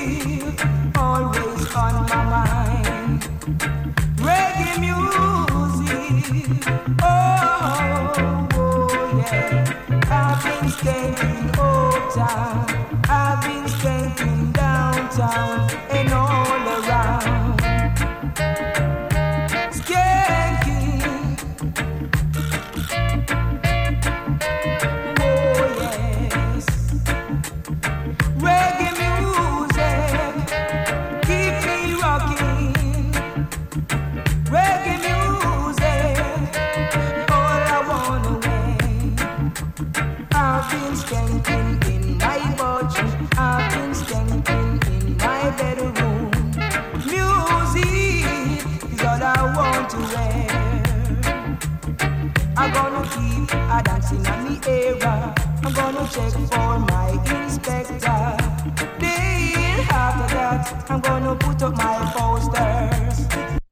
always on my mind. Reggae music, oh yeah. I've been skating uptown, I've been skating downtown and all around. Skating, oh yes. Reggae music, keep me rocking. Reggae music, all I wanna win. I've been skanking in my bedroom, I've been skanking in my bedroom. Music is all I want to wear. I'm gonna keep a dancing on the era. I'm gonna check for my inspector. Then after that, I'm gonna put up my posters.